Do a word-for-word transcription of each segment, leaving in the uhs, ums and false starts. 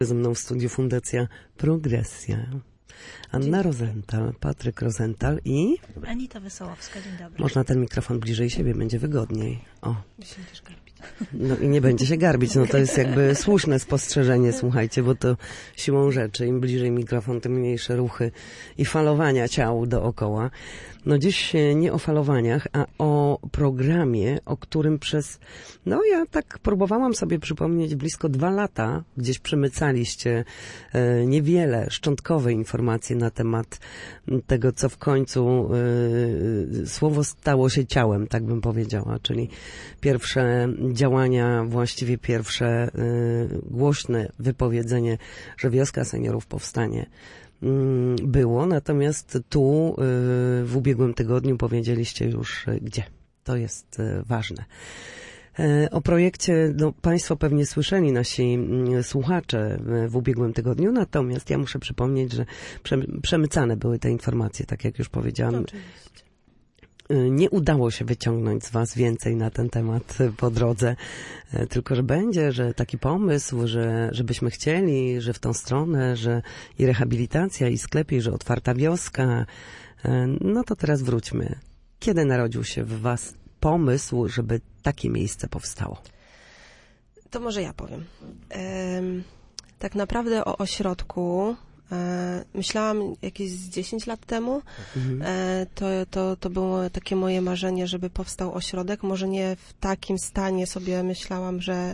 Ze mną w studiu Fundacja Progresja. Anna Rozental, Patryk Rozental i... Anita Wesołowska, dzień dobry. Można ten mikrofon bliżej siebie, będzie wygodniej. O. Się też garbić. No i nie będzie się garbić, no to jest jakby słuszne spostrzeżenie, słuchajcie, bo to siłą rzeczy, im bliżej mikrofon, tym mniejsze ruchy i falowania ciał dookoła. No dziś nie o falowaniach, a o programie, o którym przez, no ja tak próbowałam sobie przypomnieć, blisko dwa lata gdzieś przemycaliście e, niewiele, szczątkowe informacje na temat tego, co w końcu e, słowo stało się ciałem, tak bym powiedziała, czyli pierwsze działania, właściwie pierwsze y, głośne wypowiedzenie, że wioska seniorów powstanie y, było, natomiast tu y, w ubiegłym tygodniu powiedzieliście już y, gdzie. To jest y, ważne. Y, o projekcie no, Państwo pewnie słyszeli, nasi y, słuchacze y, w ubiegłym tygodniu, natomiast ja muszę przypomnieć, że prze, przemycane były te informacje, tak jak już powiedziałam. Oczywiście. Nie udało się wyciągnąć z Was więcej na ten temat po drodze, tylko że będzie, że taki pomysł, że żebyśmy chcieli, że w tą stronę, że i rehabilitacja, i sklepy, że otwarta wioska. No to teraz wróćmy. Kiedy narodził się w Was pomysł, żeby takie miejsce powstało? To może ja powiem. Ehm, tak naprawdę o ośrodku myślałam jakieś z dziesięć lat temu. Mhm. To, to, to było takie moje marzenie, żeby powstał ośrodek. Może nie w takim stanie sobie myślałam, że,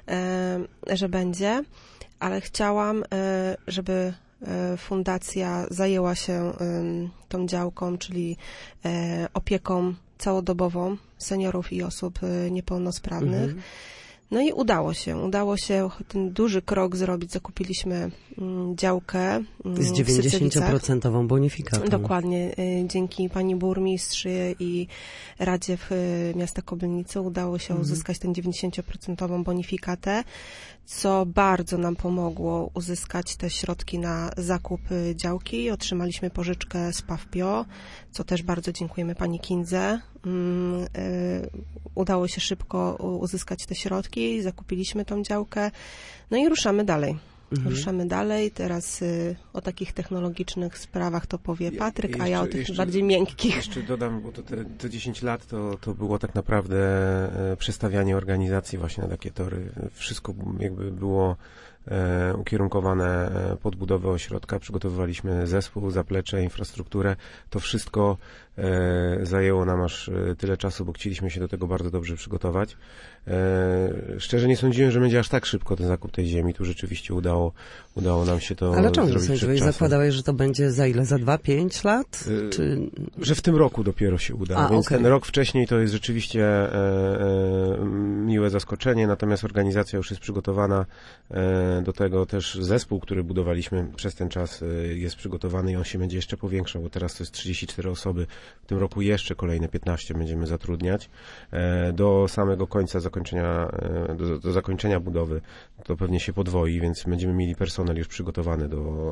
że będzie, ale chciałam, żeby fundacja zajęła się tą działką, czyli opieką całodobową seniorów i osób niepełnosprawnych. Mhm. No i udało się. Udało się ten duży krok zrobić. Zakupiliśmy działkę z dziewięćdziesięcioprocentową bonifikatą. Dokładnie. Dzięki pani burmistrzy i Radzie w miasta Kobylnicy udało się mhm. uzyskać tę dziewięćdziesięcioprocentową bonifikatę, co bardzo nam pomogło uzyskać te środki na zakup działki. Otrzymaliśmy pożyczkę z PAWPIO, co też bardzo dziękujemy pani Kindze. Udało się szybko uzyskać te środki, zakupiliśmy tą działkę, no i ruszamy dalej. Mhm. Ruszamy dalej. Teraz y, o takich technologicznych sprawach to powie Patryk, jeszcze, a ja o tych jeszcze, bardziej miękkich. Jeszcze dodam, bo to te, te dziesięć lat to, to było tak naprawdę e, przestawianie organizacji właśnie na takie tory. Wszystko jakby było e, ukierunkowane pod budowę ośrodka. Przygotowywaliśmy zespół, zaplecze, infrastrukturę. To wszystko e, zajęło nam aż tyle czasu, bo chcieliśmy się do tego bardzo dobrze przygotować. E, szczerze nie sądziłem, że będzie aż tak szybko ten zakup tej ziemi. Tu rzeczywiście udało, udało nam się to Ale czemu zrobić sądziłeś? Zakładałeś, że to będzie za ile? Za dwa, pięć lat? E, Czy... Że w tym roku dopiero się uda. A, więc okay. Ten rok wcześniej to jest rzeczywiście e, e, miłe zaskoczenie, natomiast organizacja już jest przygotowana e, do tego. Też zespół, który budowaliśmy przez ten czas e, jest przygotowany i on się będzie jeszcze powiększał, bo teraz to jest trzydzieści cztery osoby. W tym roku jeszcze kolejne piętnaście będziemy zatrudniać. E, do samego końca zakończenia, e, do, do zakończenia budowy to pewnie się podwoi, więc będziemy mieli personel już przygotowany do,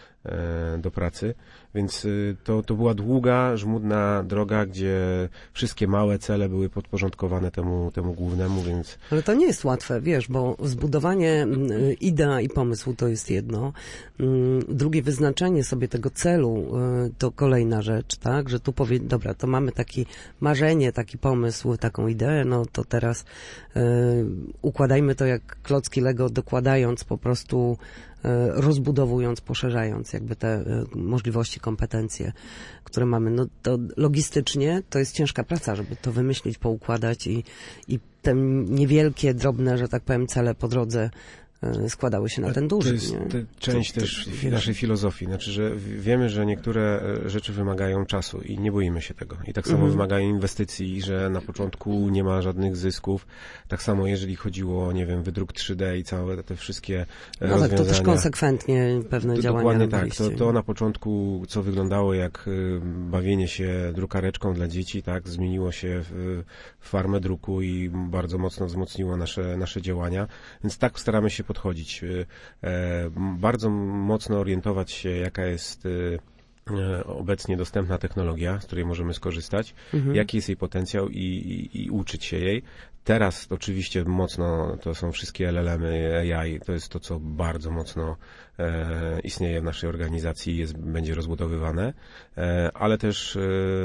e, do pracy. Więc e, to, to była długa, żmudna droga, gdzie wszystkie małe cele były podporządkowane temu, temu głównemu, więc... Ale to nie jest łatwe, wiesz, bo zbudowanie idea i pomysłu to jest jedno. Drugie, wyznaczenie sobie tego celu to kolejna rzecz, tak? Że tu powie, dobra, to mamy takie marzenie, taki pomysł, taką ideę, no to teraz y, układajmy to jak klocki Lego, dokładając po prostu, y, rozbudowując, poszerzając jakby te y, możliwości, kompetencje, które mamy. No to logistycznie to jest ciężka praca, żeby to wymyślić, poukładać i, i te niewielkie, drobne, że tak powiem, cele po drodze składały się na ten duży. To jest nie? część to, to, też to, naszej filozofii. Znaczy, że wiemy, że niektóre rzeczy wymagają czasu i nie boimy się tego. I tak samo mhm. wymagają inwestycji, że na początku nie ma żadnych zysków. Tak samo jeżeli chodziło o, nie wiem, wydruk trzy D i całe te wszystkie no rozwiązania. Tak, to też konsekwentnie pewne to, działania Dokładnie tak. To, to na początku, co wyglądało jak bawienie się drukareczką dla dzieci, tak, zmieniło się w, w farmę druku i bardzo mocno wzmocniło nasze, nasze działania. Więc tak staramy się podchodzić. Bardzo mocno orientować się, jaka jest obecnie dostępna technologia, z której możemy skorzystać, mhm. jaki jest jej potencjał i, i, i uczyć się jej. Teraz oczywiście mocno to są wszystkie L L M-y, A I, to jest to, co bardzo mocno e, istnieje w naszej organizacji i jest, będzie rozbudowywane, e, ale też e,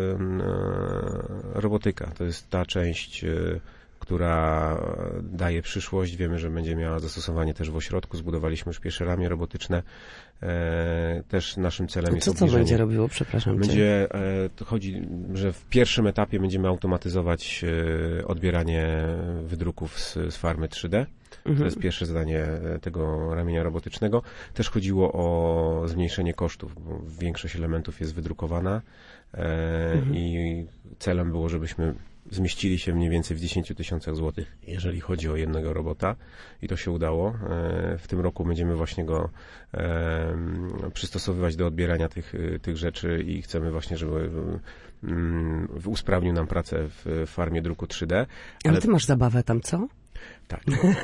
e, robotyka, to jest ta część, e, która daje przyszłość. Wiemy, że będzie miała zastosowanie też w ośrodku. Zbudowaliśmy już pierwsze ramię robotyczne. E, też naszym celem co, jest co obniżenie. Co będzie robiło? Przepraszam. Będzie, e, to chodzi, że w pierwszym etapie będziemy automatyzować e, odbieranie wydruków z, z farmy trzy D. Mhm. To jest pierwsze zadanie tego ramienia robotycznego. Też chodziło o zmniejszenie kosztów, bo większość elementów jest wydrukowana e, mhm. i celem było, żebyśmy zmieścili się mniej więcej w dziesięciu tysiącach złotych, jeżeli chodzi o jednego robota i to się udało. W tym roku będziemy właśnie go przystosowywać do odbierania tych, tych rzeczy i chcemy właśnie, żeby usprawnił nam pracę w farmie druku trzy D. Ale, Ale ty masz zabawę tam, co? Tak.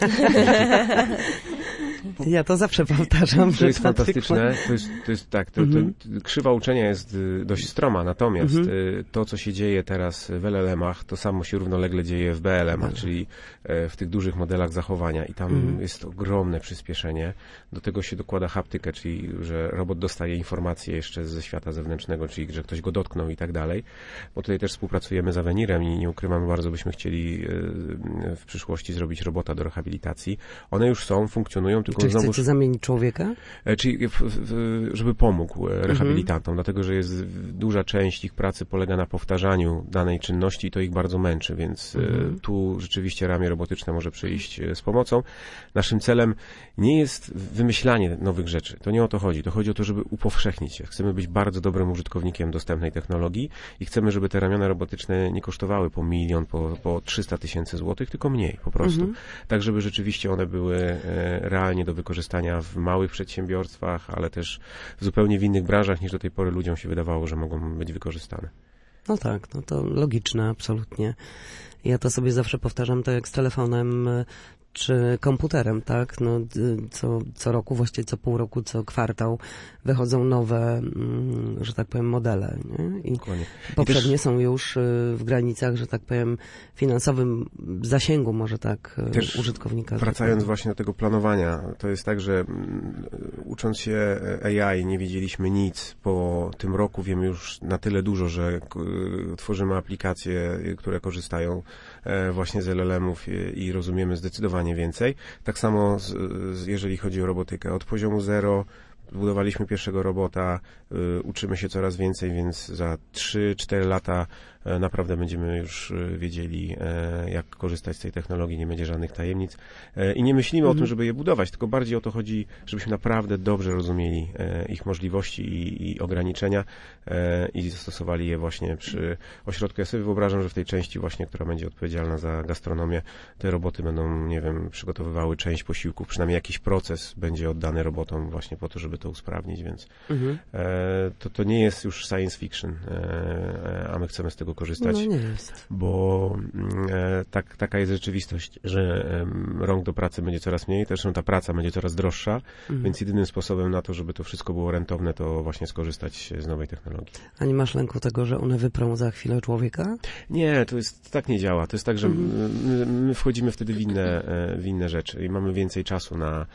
Ja to zawsze powtarzam. To jest fantastyczne. To jest, to jest tak, to, mm-hmm. to, krzywa uczenia jest dość stroma, natomiast mm-hmm. to, co się dzieje teraz w L L M-ach, to samo się równolegle dzieje w B L M-ach, mm-hmm. czyli w tych dużych modelach zachowania i tam mm-hmm. jest ogromne przyspieszenie. Do tego się dokłada haptykę, czyli że robot dostaje informacje jeszcze ze świata zewnętrznego, czyli że ktoś go dotknął i tak dalej. Bo tutaj też współpracujemy z Avenirem i nie ukrywam, bardzo byśmy chcieli w przyszłości zrobić robota do rehabilitacji. One już są, funkcjonują, tylko Czy znowu... chcecie zamienić człowieka? Czyli żeby pomógł rehabilitantom, mhm. dlatego że jest duża część ich pracy polega na powtarzaniu danej czynności i to ich bardzo męczy, więc mhm. tu rzeczywiście ramię robotyczne może przyjść z pomocą. Naszym celem nie jest wymyślanie nowych rzeczy. To nie o to chodzi. To chodzi o to, żeby upowszechnić się. Chcemy być bardzo dobrym użytkownikiem dostępnej technologii i chcemy, żeby te ramiona robotyczne nie kosztowały po milion, po, po trzysta tysięcy złotych, tylko mniej po prostu. Mhm. Tak, żeby rzeczywiście one były realnie do wykorzystania w małych przedsiębiorstwach, ale też w zupełnie w innych branżach, niż do tej pory ludziom się wydawało, że mogą być wykorzystane. No tak, no to logiczne, absolutnie. Ja to sobie zawsze powtarzam, tak jak z telefonem czy komputerem, tak? No, co, co roku, właściwie co pół roku, co kwartał wychodzą nowe, że tak powiem, modele. Nie? I Dokładnie. poprzednie I też, są już w granicach, że tak powiem, finansowym zasięgu, może tak, też użytkownika. Wracając tak. właśnie do tego planowania, to jest tak, że ucząc się A I nie wiedzieliśmy nic. Po tym roku wiemy już na tyle dużo, że tworzymy aplikacje, które korzystają właśnie z L L M-ów i rozumiemy zdecydowanie więcej. Tak samo z, z, jeżeli chodzi o robotykę. Od poziomu zero zbudowaliśmy pierwszego robota, y, uczymy się coraz więcej, więc za trzy cztery lata y, naprawdę będziemy już y, wiedzieli, y, jak korzystać z tej technologii, nie będzie żadnych tajemnic. Y, I nie myślimy mhm. o tym, żeby je budować, tylko bardziej o to chodzi, żebyśmy naprawdę dobrze rozumieli y, ich możliwości i, i ograniczenia y, i zastosowali je właśnie przy ośrodku. Ja sobie wyobrażam, że w tej części właśnie, która będzie odpowiedzialna za gastronomię, te roboty będą, nie wiem, przygotowywały część posiłków, przynajmniej jakiś proces będzie oddany robotom właśnie po to, żeby to usprawnić, więc mhm. e, to, to nie jest już science fiction, e, a my chcemy z tego korzystać, no nie jest. bo e, tak, taka jest rzeczywistość, że e, rąk do pracy będzie coraz mniej, też ta praca będzie coraz droższa, mhm. więc jedynym sposobem na to, żeby to wszystko było rentowne, to właśnie skorzystać z nowej technologii. A nie masz lęku tego, że one wyprą za chwilę człowieka? Nie, to jest, tak nie działa. To jest tak, że mhm. my, my wchodzimy wtedy w inne, w inne rzeczy i mamy więcej czasu na,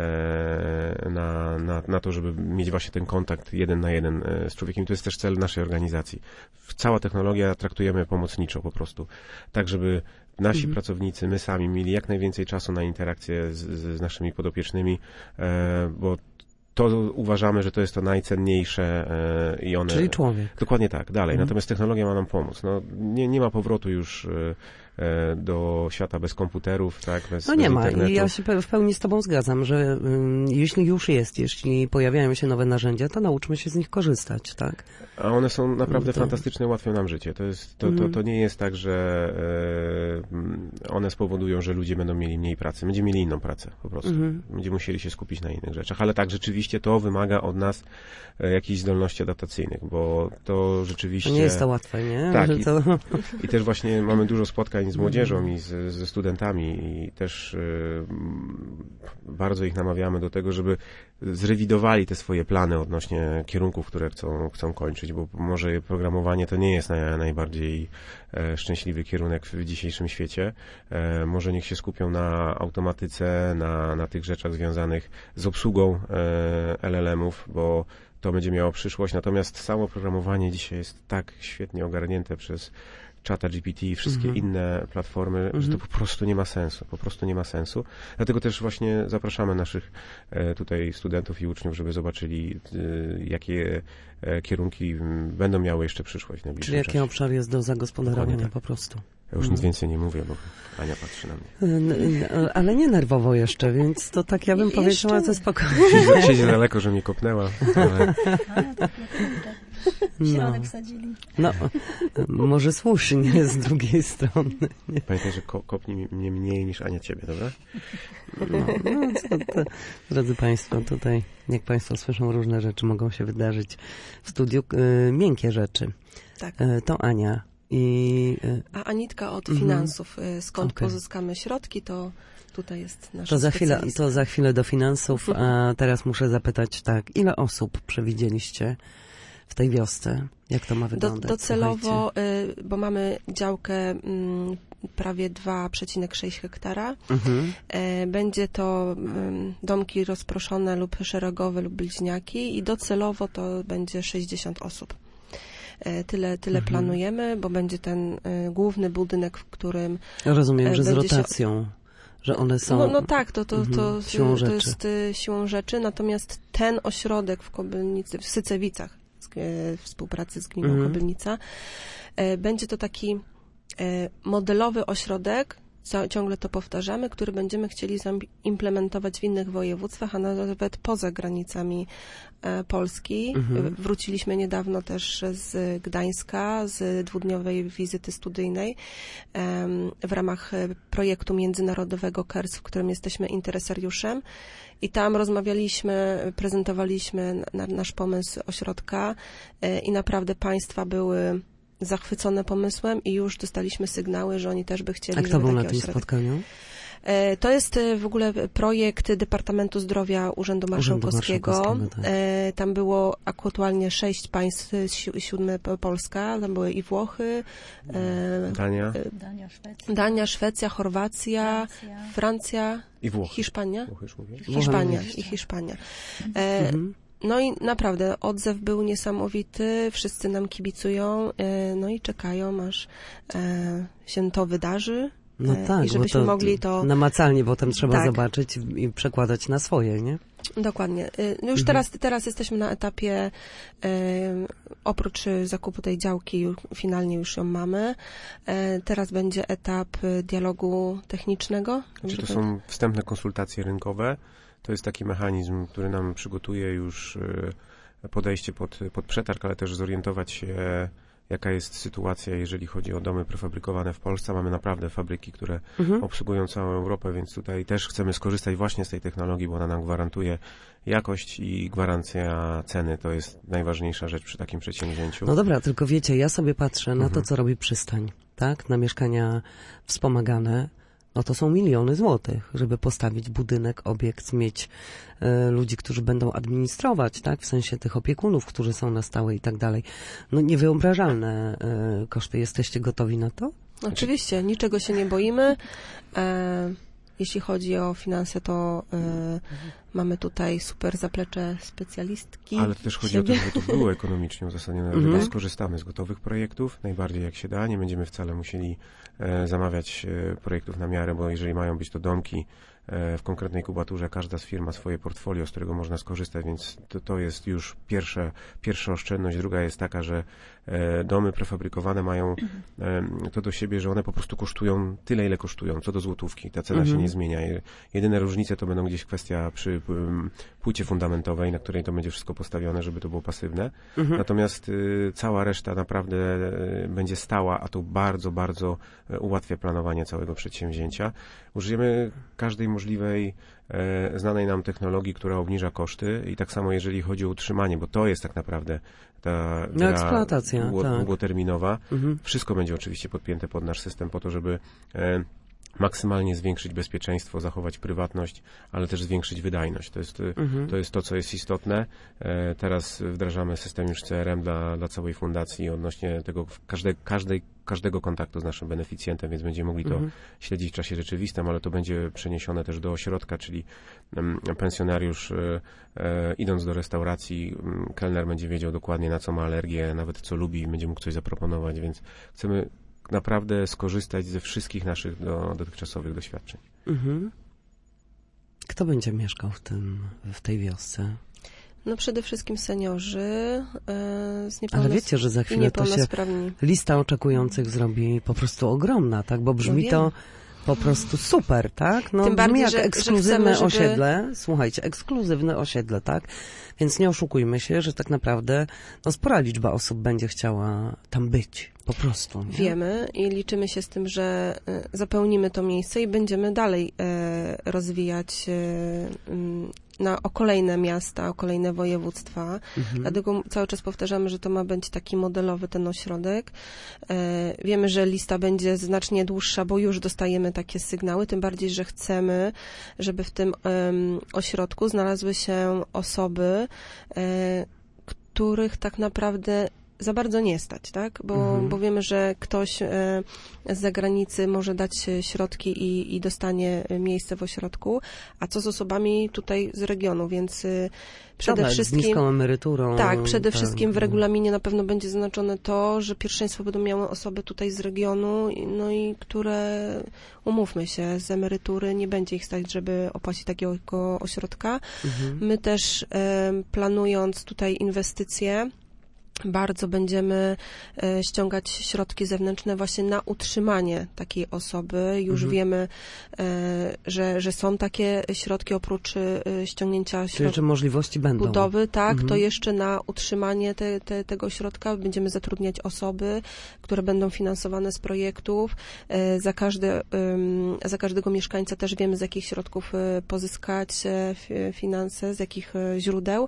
na, na, na to, żeby mieć właśnie ten kontakt jeden na jeden z człowiekiem. To jest też cel naszej organizacji. Cała technologia traktujemy pomocniczo po prostu. Tak, żeby nasi mhm. pracownicy, my sami mieli jak najwięcej czasu na interakcję z, z naszymi podopiecznymi, bo to uważamy, że to jest to najcenniejsze e, i one... Czyli człowiek. Dokładnie tak, dalej. Mhm. Natomiast technologia ma nam pomóc. No, nie, nie ma powrotu już e, do świata bez komputerów, tak, bez No nie bez ma internetu. I ja się w pełni z tobą zgadzam, że um, jeśli już jest, jeśli pojawiają się nowe narzędzia, to nauczmy się z nich korzystać, tak? A one są naprawdę to... fantastyczne, ułatwią nam życie. To, jest, to, mhm. to, to nie jest tak, że e, one spowodują, że ludzie będą mieli mniej pracy. Będziemy mieli inną pracę po prostu. Mhm. Będziemy musieli się skupić na innych rzeczach. Ale tak, rzeczywiście to wymaga od nas e, jakichś zdolności adaptacyjnych, bo to rzeczywiście... To nie jest to łatwe, nie? Tak. Że I, to... I też właśnie mamy dużo spotkań spotkań z młodzieżą i z, ze studentami i też y, bardzo ich namawiamy do tego, żeby zrewidowali te swoje plany odnośnie kierunków, które chcą, chcą kończyć, bo może programowanie to nie jest naj, najbardziej e, szczęśliwy kierunek w dzisiejszym świecie. E, może niech się skupią na automatyce, na, na tych rzeczach związanych z obsługą e, L L M-ów, bo to będzie miało przyszłość. Natomiast samo programowanie dzisiaj jest tak świetnie ogarnięte przez Chata G P T i wszystkie mm-hmm. inne platformy, mm-hmm. że to po prostu nie ma sensu, po prostu nie ma sensu. Dlatego też właśnie zapraszamy naszych e, tutaj studentów i uczniów, żeby zobaczyli, e, jakie e, kierunki m, będą miały jeszcze przyszłość w najbliższym Czyli jaki czasie. obszar jest do zagospodarowania tak. po prostu. Ja już mm. nic więcej nie mówię, bo Ania patrzy na mnie. N- ale nie nerwowo jeszcze, więc to tak ja bym powiedziała ze spokojem. Siedzi, siedzi daleko, że mnie kopnęła. Ale... W środek wsadzili. No, może słusznie z drugiej strony. Nie? Pamiętaj, że ko- kopnij mnie mniej niż Ania ciebie, dobra? No, no to, to, drodzy Państwo, tutaj, jak Państwo słyszą, różne rzeczy mogą się wydarzyć w studiu. Y, miękkie rzeczy. Tak. Y, to Ania. I, y, A Anitka od mm-hmm. finansów. Y, skąd okay. pozyskamy środki, to tutaj jest nasza to za chwilę, To za chwilę do finansów, a teraz muszę zapytać tak, ile osób przewidzieliście w tej wiosce? Jak to ma wyglądać? Do, docelowo, y, bo mamy działkę y, prawie dwa przecinek sześć hektara. Mhm. Y, będzie to y, domki rozproszone lub szeregowe lub bliźniaki i docelowo to będzie sześćdziesiąt osób. Y, tyle tyle mhm. planujemy, bo będzie ten y, główny budynek, w którym... Rozumiem, y, że z rotacją. Się... że one są... No, no tak, to, to, to, mhm, siłą to rzeczy. jest y, siłą rzeczy, natomiast ten ośrodek w Kobylnicy, w Sycewicach, w współpracy z gminą mhm. Kobylnica, y, będzie to taki y, modelowy ośrodek, co, ciągle to powtarzamy, który będziemy chcieli implementować w innych województwach, a nawet poza granicami e, Polski. Mhm. Wróciliśmy niedawno też z Gdańska, z dwudniowej wizyty studyjnej e, w ramach projektu międzynarodowego K E R S, w którym jesteśmy interesariuszem. I tam rozmawialiśmy, prezentowaliśmy na, nasz pomysł ośrodka e, i naprawdę państwa były zachwycone pomysłem i już dostaliśmy sygnały, że oni też by chcieli. A kto był na tym ośrodek. spotkaniu? To jest w ogóle projekt Departamentu Zdrowia Urzędu Marszałkowskiego. Urzędu Marszałkowskiego tak. Tam było aktualnie sześć państw, siódme Polska, tam były i Włochy, Dania, Dania, Szwecja, Dania, Szwecja Chorwacja, Francja, Francja i Włochy. Hiszpania, Włochy już mówię. Hiszpania i Hiszpania. Mhm. No i naprawdę odzew był niesamowity, wszyscy nam kibicują, no i czekają, aż się to wydarzy. No tak, i żebyśmy bo to mogli to... namacalnie potem trzeba tak. zobaczyć i przekładać na swoje, nie? Dokładnie. Już mhm. teraz, teraz jesteśmy na etapie, e, oprócz zakupu tej działki, finalnie już ją mamy. E, teraz będzie etap dialogu technicznego. Czy to są wstępne konsultacje rynkowe? To jest taki mechanizm, który nam przygotuje już podejście pod, pod przetarg, ale też zorientować się, jaka jest sytuacja, jeżeli chodzi o domy prefabrykowane w Polsce. Mamy naprawdę fabryki, które mhm. obsługują całą Europę, więc tutaj też chcemy skorzystać właśnie z tej technologii, bo ona nam gwarantuje jakość i gwarancja ceny. To jest najważniejsza rzecz przy takim przedsięwzięciu. No dobra, tylko wiecie, ja sobie patrzę na mhm. to, co robi przystań, tak? Na mieszkania wspomagane. No to są miliony złotych, żeby postawić budynek, obiekt, mieć e, ludzi, którzy będą administrować, tak? W sensie tych opiekunów, którzy są na stałe i tak dalej. No niewyobrażalne e, koszty. Jesteście gotowi na to? Oczywiście, niczego się nie boimy. E, jeśli chodzi o finanse, to e, mhm. mamy tutaj super zaplecze specjalistki. Ale to też chodzi siebie. o to, żeby to było ekonomicznie uzasadnione. Mhm. Skorzystamy z gotowych projektów, najbardziej jak się da. Nie będziemy wcale musieli e, zamawiać e, projektów na miarę, bo jeżeli mają być to domki e, w konkretnej kubaturze, każda z firm ma swoje portfolio, z którego można skorzystać, więc to, to jest już pierwsze, pierwsza oszczędność. Druga jest taka, że e, domy prefabrykowane mają e, to do siebie, że one po prostu kosztują tyle, ile kosztują, co do złotówki. Ta cena mhm. się nie zmienia. Jedyne różnice to będą gdzieś kwestia przy przy płycie fundamentowej, na której to będzie wszystko postawione, żeby to było pasywne. Mhm. Natomiast y, cała reszta naprawdę y, będzie stała, a to bardzo, bardzo y, ułatwia planowanie całego przedsięwzięcia. Użyjemy każdej możliwej y, znanej nam technologii, która obniża koszty i tak samo jeżeli chodzi o utrzymanie, bo to jest tak naprawdę ta no, eksploatacja, długo, tak. długoterminowa. Mhm. Wszystko będzie oczywiście podpięte pod nasz system po to, żeby y, maksymalnie zwiększyć bezpieczeństwo, zachować prywatność, ale też zwiększyć wydajność. To jest, mhm. to, jest to, co jest istotne. E, teraz wdrażamy system już C R M dla, dla całej fundacji odnośnie tego każde, każdej, każdego kontaktu z naszym beneficjentem, więc będziemy mogli mhm. to śledzić w czasie rzeczywistym, ale to będzie przeniesione też do ośrodka, czyli um, pensjonariusz e, e, idąc do restauracji, um, kelner będzie wiedział dokładnie, na co ma alergię, nawet co lubi i będzie mógł coś zaproponować, więc chcemy naprawdę skorzystać ze wszystkich naszych do, dotychczasowych doświadczeń. Mhm. Kto będzie mieszkał w tym, w tej wiosce? No przede wszystkim seniorzy e, z niepełnosprawnymi. Ale wiecie, że za chwilę to się lista oczekujących zrobi po prostu ogromna, tak? Bo brzmi no to po prostu super, tak? No Tym brzmi bardziej, jak że, ekskluzywne że chcemy, żeby... osiedle. Słuchajcie, ekskluzywne osiedle, tak? Więc nie oszukujmy się, że tak naprawdę no, spora liczba osób będzie chciała tam być. Po prostu. Nie? Wiemy i liczymy się z tym, że zapełnimy to miejsce i będziemy dalej e, rozwijać e, na, o kolejne miasta, o kolejne województwa. Mhm. Dlatego cały czas powtarzamy, że to ma być taki modelowy ten ośrodek. E, wiemy, że lista będzie znacznie dłuższa, bo już dostajemy takie sygnały, tym bardziej, że chcemy, żeby w tym e, ośrodku znalazły się osoby, e, których tak naprawdę za bardzo nie stać, tak? Bo, mhm. bo wiemy, że ktoś e, z zagranicy może dać środki i, i dostanie miejsce w ośrodku, a co z osobami tutaj z regionu, więc e, przede Dobra, wszystkim... z niską emeryturą. Tak, przede tak. wszystkim w regulaminie na pewno będzie zaznaczone to, że pierwszeństwo będą miały osoby tutaj z regionu, no i które, umówmy się, z emerytury nie będzie ich stać, żeby opłacić takiego ośrodka. Mhm. My też e, planując tutaj inwestycje, bardzo będziemy e, ściągać środki zewnętrzne właśnie na utrzymanie takiej osoby. Już mhm. wiemy, e, że, że są takie środki oprócz e, ściągnięcia środków możliwości będą. budowy, tak, mhm. to jeszcze na utrzymanie te, te, tego środka będziemy zatrudniać osoby, które będą finansowane z projektów. E, za, każde, e, za każdego mieszkańca też wiemy, z jakich środków e, pozyskać e, finanse, z jakich e, źródeł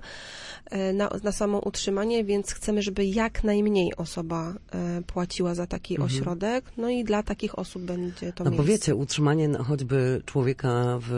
e, na, na samo utrzymanie, więc chcemy, żeby jak najmniej osoba e, płaciła za taki mhm. ośrodek, no i dla takich osób będzie to no miejsce. Bo wiecie, utrzymanie choćby człowieka w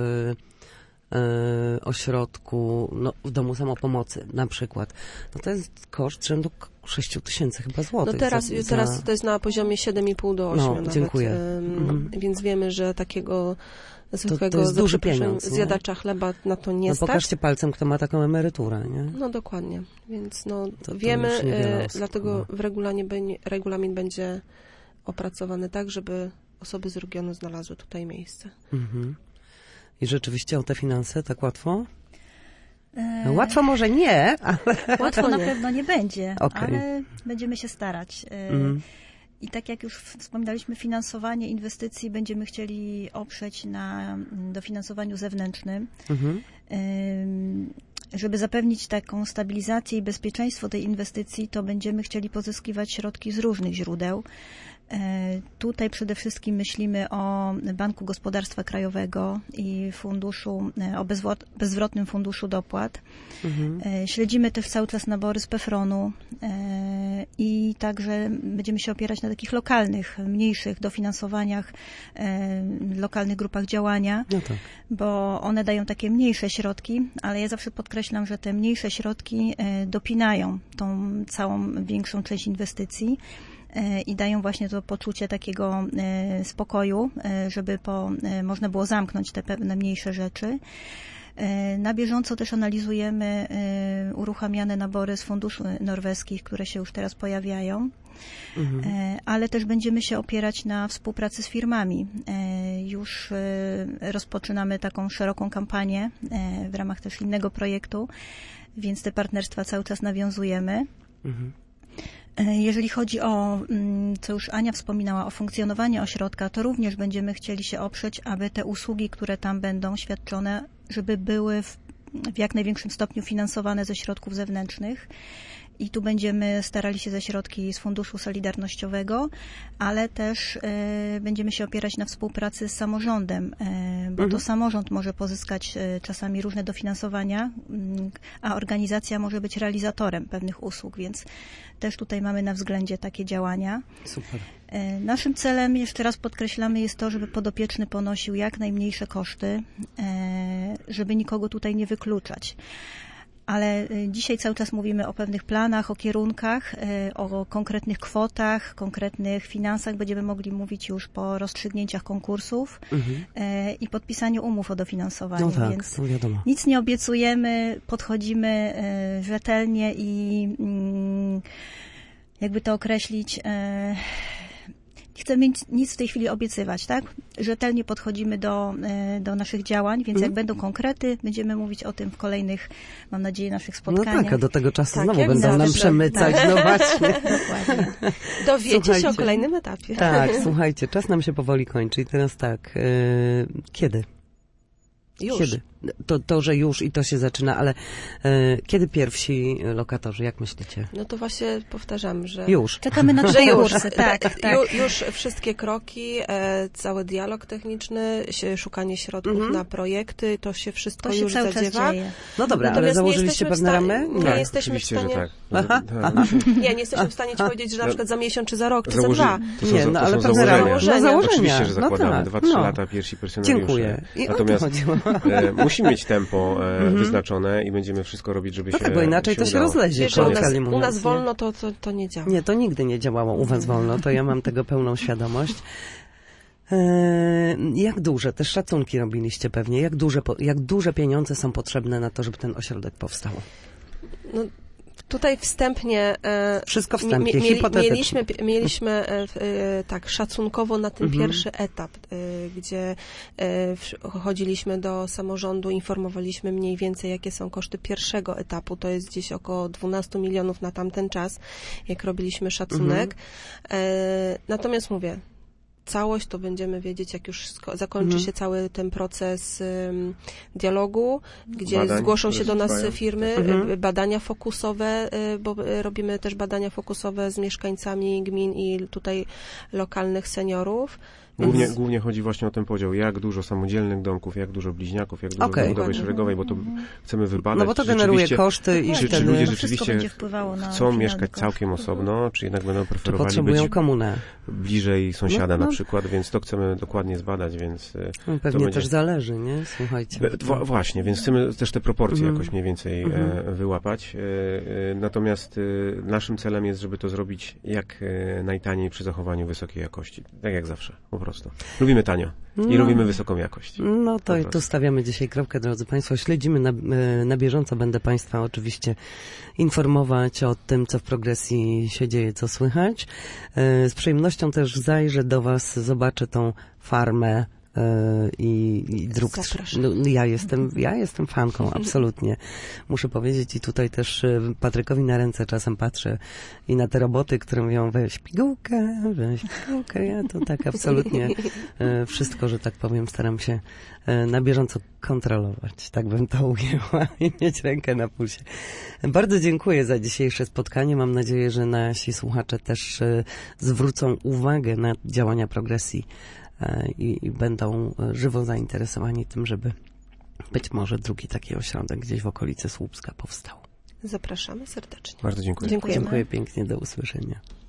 e, ośrodku, no, w domu samopomocy na przykład, no to jest koszt rzędu sześć tysięcy chyba złotych. No teraz, za, teraz za... to jest na poziomie siedem i pół do ośmiu no, nawet. dziękuję. E, mhm. Więc wiemy, że takiego zwykłego to, to jest duży pieniądz, zjadacza chleba na to nie no, stać. pokażcie palcem, kto ma taką emeryturę, nie? No dokładnie, więc no to, to wiemy, e, dlatego w regulaminie, regulamin będzie opracowany tak, żeby osoby z regionu znalazły tutaj miejsce. Mhm. I rzeczywiście o te finanse tak łatwo? No, łatwo może nie, ale... Łatwo na pewno nie będzie, okay. ale będziemy się starać. Mhm. I tak jak już wspominaliśmy, finansowanie inwestycji będziemy chcieli oprzeć na dofinansowaniu zewnętrznym. Mhm. Żeby zapewnić taką stabilizację i bezpieczeństwo tej inwestycji, to będziemy chcieli pozyskiwać środki z różnych źródeł. Tutaj przede wszystkim myślimy o Banku Gospodarstwa Krajowego i funduszu, o bezzwrotnym funduszu dopłat. Mhm. Śledzimy też cały czas nabory z PEFRON-u i także będziemy się opierać na takich lokalnych, mniejszych dofinansowaniach, lokalnych grupach działania, no tak. Bo one dają takie mniejsze środki, ale ja zawsze podkreślam, że te mniejsze środki dopinają tą całą większą część inwestycji i dają właśnie to poczucie takiego spokoju, żeby po, można było zamknąć te pewne mniejsze rzeczy. Na bieżąco też analizujemy uruchamiane nabory z funduszy norweskich, które się już teraz pojawiają, mhm. ale też będziemy się opierać na współpracy z firmami. Już rozpoczynamy taką szeroką kampanię w ramach też innego projektu, więc te partnerstwa cały czas nawiązujemy. Mhm. Jeżeli chodzi o, co już Ania wspominała, o funkcjonowanie ośrodka, to również będziemy chcieli się oprzeć, aby te usługi, które tam będą świadczone, żeby były w w jak największym stopniu finansowane ze środków zewnętrznych. I tu będziemy starali się ze środki z Funduszu Solidarnościowego, ale też e, będziemy się opierać na współpracy z samorządem, e, bo mhm. to samorząd może pozyskać e, czasami różne dofinansowania, m, a organizacja może być realizatorem pewnych usług, więc też tutaj mamy na względzie takie działania. Super. E, naszym celem, jeszcze raz podkreślamy, jest to, żeby podopieczny ponosił jak najmniejsze koszty, e, żeby nikogo tutaj nie wykluczać. Ale dzisiaj cały czas mówimy o pewnych planach, o kierunkach, o konkretnych kwotach, konkretnych finansach. Będziemy mogli mówić już po rozstrzygnięciach konkursów mhm. i podpisaniu umów o dofinansowanie. No tak, Więc to wiadomo. Nic nie obiecujemy, podchodzimy rzetelnie i jakby to określić, nie chcemy nic w tej chwili obiecywać, tak? Rzetelnie podchodzimy do, do naszych działań, więc jak mm. będą konkrety, będziemy mówić o tym w kolejnych, mam nadzieję, naszych spotkaniach. No tak, a do tego czasu tak, znowu będą zawsze, nam przemycać, tak. no właśnie. Dokładnie. Dowiecie słuchajcie, się o kolejnym etapie. Tak, słuchajcie, czas nam się powoli kończy i teraz tak, yy, kiedy? Już. Kiedy? To, to, że już i to się zaczyna, ale e, kiedy pierwsi lokatorzy, jak myślicie? No to właśnie powtarzam, że... Już. Czekamy na że już, kursy, tak, tak. Ju, już wszystkie kroki, e, cały dialog techniczny, się, szukanie środków mhm. na projekty, to się wszystko to się już cały zadziewa. Czas dzieje. No dobra, Natomiast ale założyliście pewne ramy? Nie tak, jesteśmy w stanie... Tak. Aha, aha. Nie, nie jesteśmy w stanie ci powiedzieć, że na przykład za miesiąc, czy za rok, czy Założy... za dwa. To są, nie, no to ale są pewne założenia. ramy. No, założenia. Oczywiście, że zakładamy. No tak, Dwa, trzy no. lata, pierwsi personaliusze. Dziękuję. I Natomiast e, musimy mieć tempo e, wyznaczone i będziemy wszystko robić, żeby no się tak, bo inaczej się to się udało. rozlezie. Wiesz, u, nas, mówiąc, u nas nie? wolno to, to, to nie działa. Nie, to nigdy nie działało u was wolno, to ja mam tego pełną świadomość. E, jak duże, też szacunki robiliście pewnie, jak duże, jak duże pieniądze są potrzebne na to, żeby ten ośrodek powstał? No, tutaj wstępnie... E, Wszystko wstępnie, mi, mi, hipotetycznie. Mieliśmy, mieliśmy e, e, tak szacunkowo na ten mhm. pierwszy etap, e, gdzie e, w, chodziliśmy do samorządu, informowaliśmy mniej więcej, jakie są koszty pierwszego etapu. To jest gdzieś około dwanaście milionów na tamten czas, jak robiliśmy szacunek. Mhm. E, natomiast mówię, całość to będziemy wiedzieć, jak już zakończy mhm. się cały ten proces um, dialogu, gdzie Badań, zgłoszą się do nas trwają. firmy, mhm. badania fokusowe, bo robimy też badania fokusowe z mieszkańcami gmin i tutaj lokalnych seniorów. Głównie, Więc... głównie chodzi właśnie o ten podział, jak dużo samodzielnych domków, jak dużo bliźniaków, jak dużo okay. budowy szeregowej, bo to chcemy wybadać. No bo to generuje koszty i czy, wtedy... czy ludzie to rzeczywiście chcą mieszkać koszt. całkiem osobno, czy jednak będą preferowali potrzebują być komunę. bliżej sąsiada no, no. na przykład, więc to chcemy dokładnie zbadać, więc no, pewnie to będzie... też zależy, nie? Słuchajcie. Be, właśnie, więc chcemy też te proporcje mm. jakoś mniej więcej mm. e, wyłapać. E, e, natomiast e, naszym celem jest, żeby to zrobić jak e, najtaniej przy zachowaniu wysokiej jakości. Tak jak zawsze, po prostu. Lubimy tanio i no. lubimy wysoką jakość. No to i tu stawiamy dzisiaj kropkę, drodzy Państwo. Śledzimy na, na bieżąco. Będę Państwa oczywiście informować o tym, co w progresji się dzieje, co słychać. Z przyjemnością też zajrzę do Was, zobaczę tą farmę i, i druk. No, ja jestem, ja jestem fanką, absolutnie. Muszę powiedzieć i tutaj też Patrykowi na ręce czasem patrzę i na te roboty, które mówią weź pigułkę, weź pigułkę. Ja to tak absolutnie wszystko, że tak powiem, staram się na bieżąco kontrolować. Tak bym to ujęła i mieć rękę na pulsie. Bardzo dziękuję za dzisiejsze spotkanie. Mam nadzieję, że nasi słuchacze też zwrócą uwagę na działania progresji I, i będą żywo zainteresowani tym, żeby być może drugi taki ośrodek gdzieś w okolicy Słupska powstał. Zapraszamy serdecznie. Bardzo dziękuję. Dziękujemy. Dziękuję pięknie, do usłyszenia.